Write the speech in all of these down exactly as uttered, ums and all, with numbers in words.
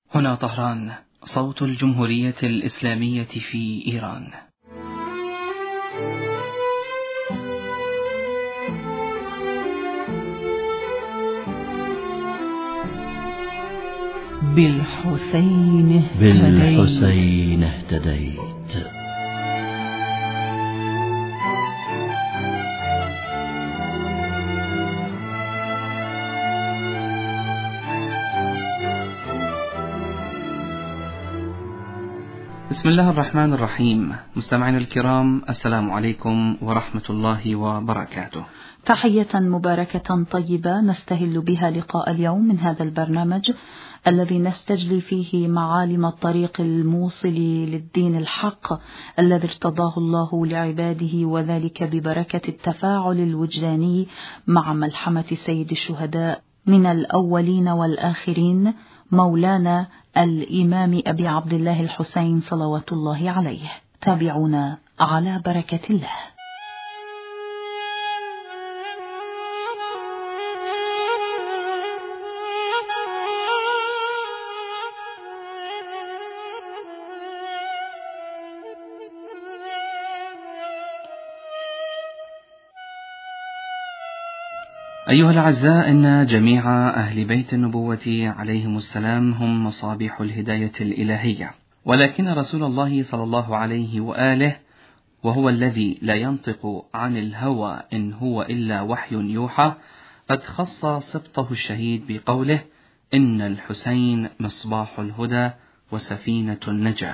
هنا طهران، صوت الجمهورية الإسلامية في إيران. بالحسين بالحسين اهتديت. بسم الله الرحمن الرحيم. مستمعينا الكرام، السلام عليكم ورحمة الله وبركاته. تحية مباركة طيبة نستهل بها لقاء اليوم من هذا البرنامج الذي نستجلي فيه معالم الطريق الموصل للدين الحق الذي ارتضاه الله لعباده، وذلك ببركة التفاعل الوجداني مع ملحمة سيد الشهداء من الأولين والآخرين، مولانا الإمام أبي عبد الله الحسين صلوات الله عليه. تابعونا على بركة الله. أيها الأعزاء، إن جميع أهل بيت النبوة عليهم السلام هم مصابيح الهداية الإلهية، ولكن رسول الله صلى الله عليه وآله، وهو الذي لا ينطق عن الهوى إن هو إلا وحي يوحى، قد خص سبطه الشهيد بقوله: إن الحسين مصباح الهدى وسفينة النجاة.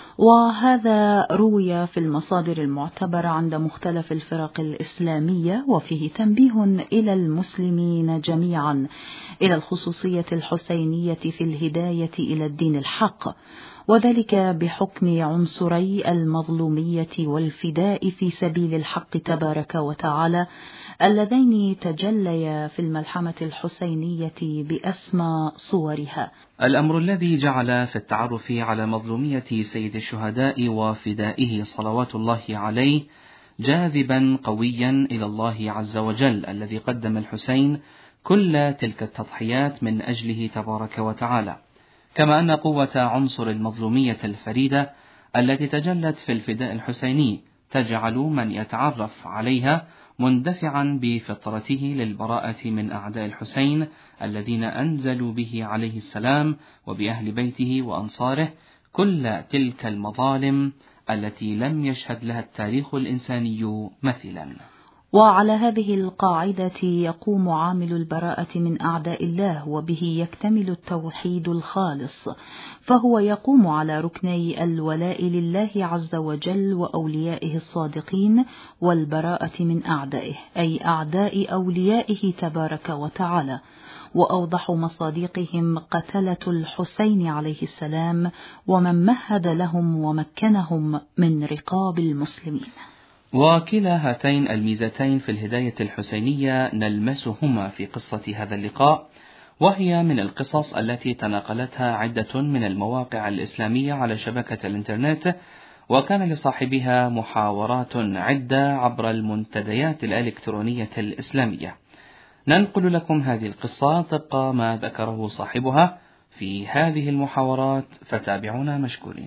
وهذا روي في المصادر المعتبرة عند مختلف الفرق الإسلامية، وفيه تنبيه إلى المسلمين جميعا إلى الخصوصية الحسينية في الهداية إلى الدين الحق، وذلك بحكم عنصري المظلومية والفداء في سبيل الحق تبارك وتعالى اللذين تجليا في الملحمة الحسينية بأسمى صورها. الأمر الذي جعل في التعرف على مظلومية سيد الشهداء وفدائه صلوات الله عليه جاذبا قويا إلى الله عز وجل، الذي قدم الحسين كل تلك التضحيات من أجله تبارك وتعالى، كما أن قوة عنصر المظلومية الفريدة التي تجلت في الفداء الحسيني تجعل من يتعرف عليها مندفعا بفطرته للبراءة من أعداء الحسين الذين أنزلوا به عليه السلام وبأهل بيته وأنصاره كل تلك المظالم التي لم يشهد لها التاريخ الإنساني مثلا. وعلى هذه القاعدة يقوم عامل البراءة من أعداء الله، وبه يكتمل التوحيد الخالص، فهو يقوم على ركني الولاء لله عز وجل وأوليائه الصادقين، والبراءة من أعدائه أي أعداء أوليائه تبارك وتعالى، وأوضح مصادقهم قتلة الحسين عليه السلام ومن مهد لهم ومكنهم من رقاب المسلمين. وكلا هاتين الميزتين في الهداية الحسينية نلمسهما في قصة هذا اللقاء، وهي من القصص التي تناقلتها عدة من المواقع الإسلامية على شبكة الإنترنت، وكان لصاحبها محاورات عدة عبر المنتديات الإلكترونية الإسلامية. ننقل لكم هذه القصة طبق ما ذكره صاحبها في هذه المحاورات، فتابعونا مشكورين.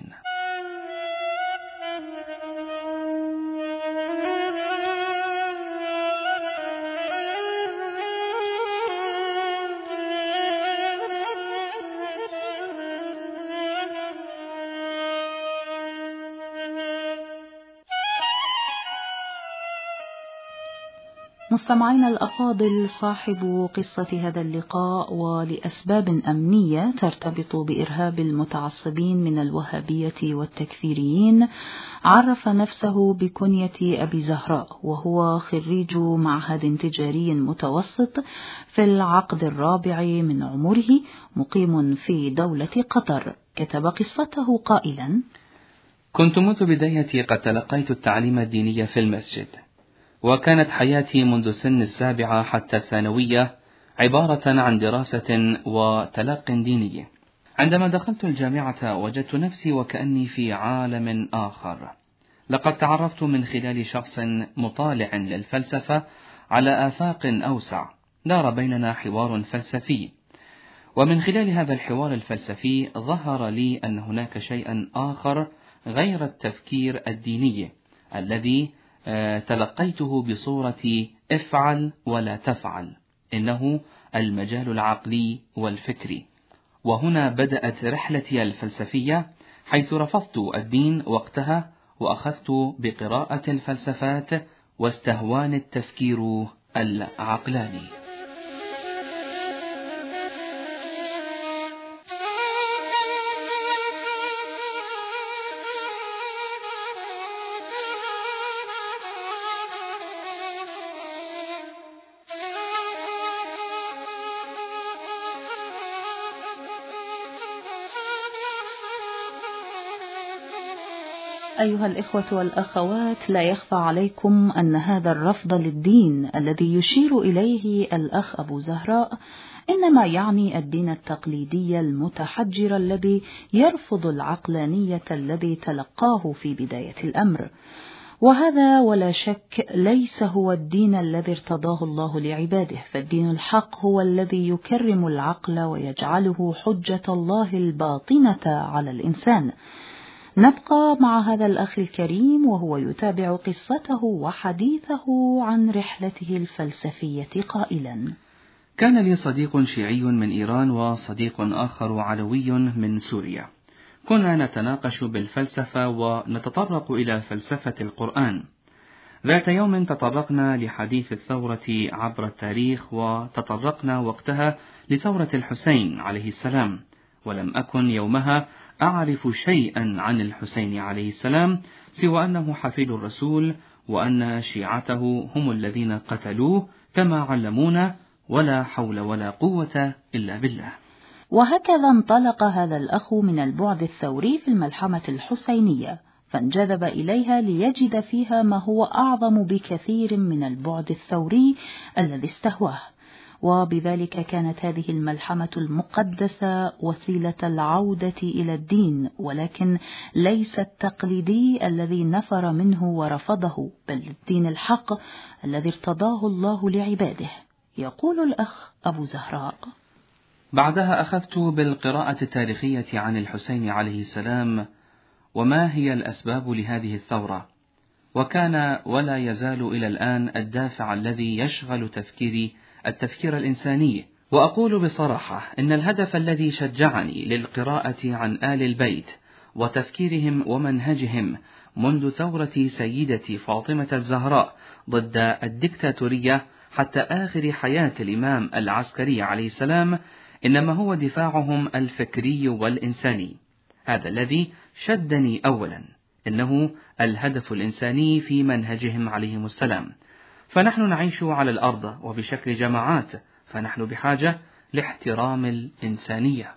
مستمعينا الأفاضل، صاحب قصة هذا اللقاء ولأسباب أمنية ترتبط بإرهاب المتعصبين من الوهابية والتكفيريين عرف نفسه بكنية أبي زهراء، وهو خريج معهد تجاري متوسط في العقد الرابع من عمره، مقيم في دولة قطر. كتب قصته قائلا: كنت منذ بدايتي قد تلقيت التعليم الديني في المسجد، وكانت حياتي منذ سن السابعة حتى الثانوية عبارة عن دراسة وتلق ديني. عندما دخلت الجامعة وجدت نفسي وكأني في عالم آخر. لقد تعرفت من خلال شخص مطالع للفلسفة على آفاق أوسع، دار بيننا حوار فلسفي، ومن خلال هذا الحوار الفلسفي ظهر لي أن هناك شيئا آخر غير التفكير الديني الذي تلقيته بصورة افعل ولا تفعل، إنه المجال العقلي والفكري. وهنا بدأت رحلتي الفلسفية، حيث رفضت الدين وقتها وأخذت بقراءة الفلسفات واستهواني التفكير العقلاني. أيها الإخوة والأخوات، لا يخفى عليكم أن هذا الرفض للدين الذي يشير إليه الأخ أبو زهراء إنما يعني الدين التقليدي المتحجر الذي يرفض العقلانية الذي تلقاه في بداية الأمر، وهذا ولا شك ليس هو الدين الذي ارتضاه الله لعباده، فالدين الحق هو الذي يكرم العقل ويجعله حجة الله الباطنة على الإنسان. نبقى مع هذا الأخ الكريم وهو يتابع قصته وحديثه عن رحلته الفلسفية قائلا: كان لي صديق شيعي من إيران وصديق آخر علوي من سوريا. كنا نتناقش بالفلسفة ونتطرق إلى فلسفة القرآن. ذات يوم تطرقنا لحديث الثورة عبر التاريخ، وتطرقنا وقتها لثورة الحسين عليه السلام، ولم أكن يومها أعرف شيئا عن الحسين عليه السلام سوى أنه حفيد الرسول، وأن شيعته هم الذين قتلوه كما علمونا، ولا حول ولا قوة إلا بالله. وهكذا انطلق هذا الأخ من البعد الثوري في الملحمة الحسينية، فانجذب إليها ليجد فيها ما هو أعظم بكثير من البعد الثوري الذي استهواه، وبذلك كانت هذه الملحمة المقدسة وسيلة العودة إلى الدين، ولكن ليس التقليدي الذي نفر منه ورفضه، بل الدين الحق الذي ارتضاه الله لعباده. يقول الأخ أبو زهراء: بعدها أخذت بالقراءة التاريخية عن الحسين عليه السلام، وما هي الأسباب لهذه الثورة، وكان ولا يزال إلى الآن الدافع الذي يشغل تفكيري التفكير الإنساني. وأقول بصراحة إن الهدف الذي شجعني للقراءة عن آل البيت وتفكيرهم ومنهجهم منذ ثورة سيدتي فاطمة الزهراء ضد الدكتاتورية حتى آخر حياة الإمام العسكري عليه السلام إنما هو دفاعهم الفكري والإنساني. هذا الذي شدني أولا، إنه الهدف الإنساني في منهجهم عليهم السلام. فنحن نعيش على الأرض وبشكل جماعات، فنحن بحاجة لاحترام الإنسانية.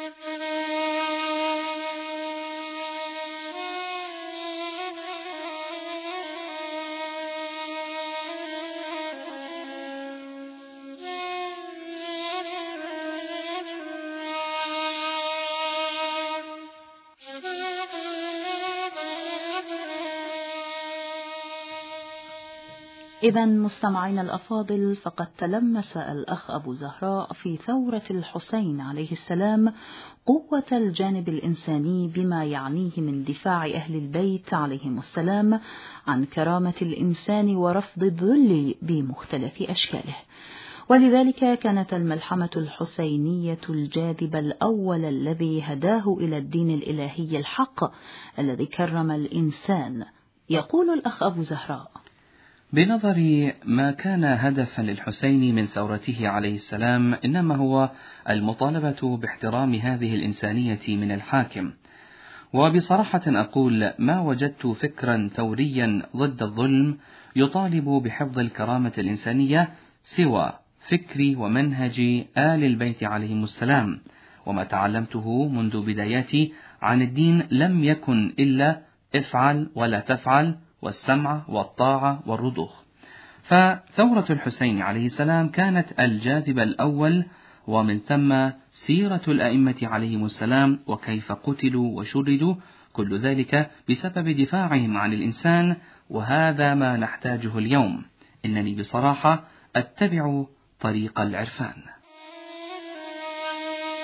إذا مستمعينا الأفاضل، فقد تلمس الأخ أبو زهراء في ثورة الحسين عليه السلام قوة الجانب الإنساني بما يعنيه من دفاع أهل البيت عليهم السلام عن كرامة الإنسان ورفض الذل بمختلف أشكاله. ولذلك كانت الملحمة الحسينية الجاذب الأول الذي هداه إلى الدين الإلهي الحق الذي كرم الإنسان. يقول الأخ أبو زهراء: بنظري ما كان هدفا للحسين من ثورته عليه السلام إنما هو المطالبة باحترام هذه الإنسانية من الحاكم. وبصراحة أقول ما وجدت فكرا ثوريا ضد الظلم يطالب بحفظ الكرامة الإنسانية سوى فكري ومنهج آل البيت عليهم السلام. وما تعلمته منذ بداياتي عن الدين لم يكن إلا افعل ولا تفعل، والسمع والطاعة والرضوخ. فثورة الحسين عليه السلام كانت الجاذب الأول، ومن ثم سيرة الأئمة عليهم السلام وكيف قتلوا وشردوا، كل ذلك بسبب دفاعهم عن الإنسان، وهذا ما نحتاجه اليوم. إنني بصراحة أتبع طريق العرفان.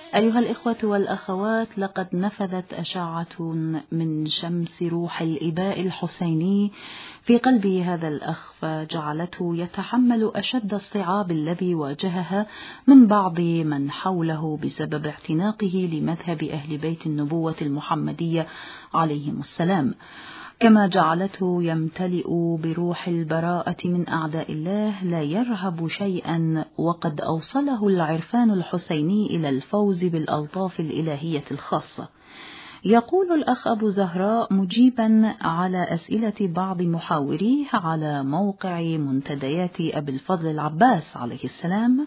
أيها الإخوة والأخوات، لقد نفذت أشعة من شمس روح الإباء الحسيني في قلب هذا الأخ، فجعلته يتحمل أشد الصعاب الذي واجهها من بعض من حوله بسبب اعتناقه لمذهب أهل بيت النبوة المحمدية عليهم السلام، كما جعلته يمتلئ بروح البراءة من أعداء الله لا يرهب شيئا، وقد أوصله العرفان الحسيني إلى الفوز بالألطاف الإلهية الخاصة. يقول الأخ أبو زهراء مجيبا على أسئلة بعض محاوريه على موقع منتديات أبي الفضل العباس عليه السلام: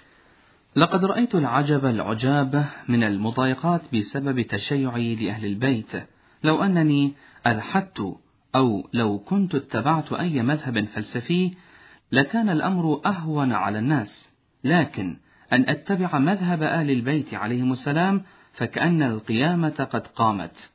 لقد رأيت العجب العجاب من المضايقات بسبب تشيعي لأهل البيت. لو أنني ألحدت أو لو كنت اتبعت أي مذهب فلسفي لكان الأمر أهون على الناس، لكن أن أتبع مذهب آل البيت عليهم السلام فكأن القيامة قد قامت.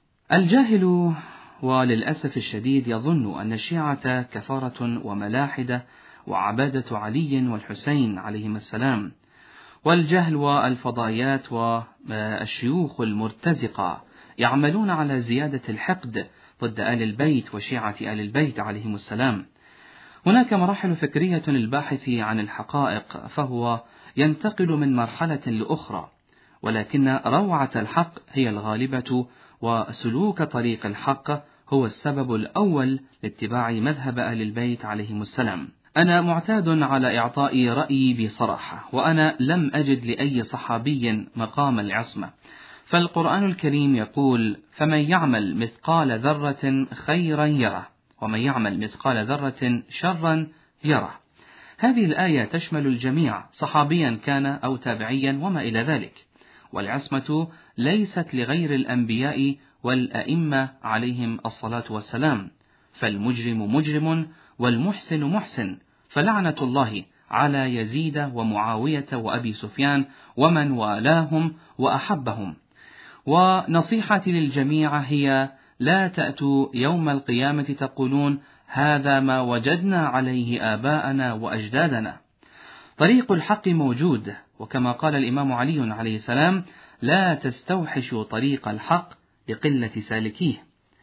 الجاهل وللأسف الشديد يظن أن الشيعة كفرة وملاحدة وعبادة علي والحسين عليهم السلام، والجهل والفضائيات والشيوخ المرتزقة يعملون على زيادة الحقد ضد آل البيت وشيعة آل البيت عليهم السلام. هناك مراحل فكرية للباحث عن الحقائق، فهو ينتقل من مرحلة لأخرى، ولكن روعة الحق هي الغالبة، وسلوك طريق الحق هو السبب الأول لاتباع مذهب آل البيت عليهم السلام. أنا معتاد على إعطاء رأيي بصراحة، وأنا لم أجد لأي صحابي مقام العصمة، فالقرآن الكريم يقول: فمن يعمل مثقال ذرة خيرا يره، ومن يعمل مثقال ذرة شرا يره. هذه الآية تشمل الجميع، صحابيا كان أو تابعيا وما إلى ذلك، والعصمة ليست لغير الأنبياء والأئمة عليهم الصلاة والسلام، فالمجرم مجرم والمحسن محسن، فلعنة الله على يزيد ومعاوية وأبي سفيان ومن والاهم وأحبهم. ونصيحتي للجميع هي: لا تأتوا يوم القيامة تقولون هذا ما وجدنا عليه آباءنا وأجدادنا. طريق الحق موجود، وكما قال الإمام علي عليه السلام: لا تستوحشوا طريق الحق لقلة سالكيه.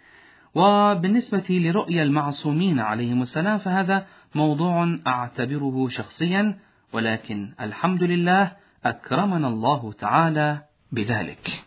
وبالنسبة لرؤيا المعصومين عليهم السلام فهذا موضوع أعتبره شخصيا، ولكن الحمد لله أكرمنا الله تعالى بذلك.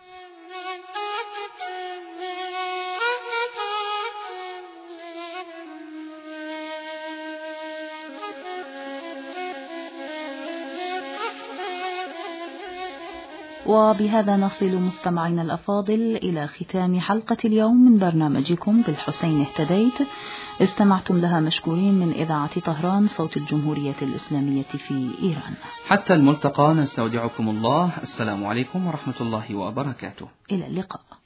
وبهذا نصل مستمعينا الأفاضل إلى ختام حلقة اليوم من برنامجكم بالحسين اهتديت، استمعتم لها مشكورين من إذاعة طهران صوت الجمهورية الإسلامية في إيران. حتى الملتقى نستودعكم الله. السلام عليكم ورحمة الله وبركاته. إلى اللقاء.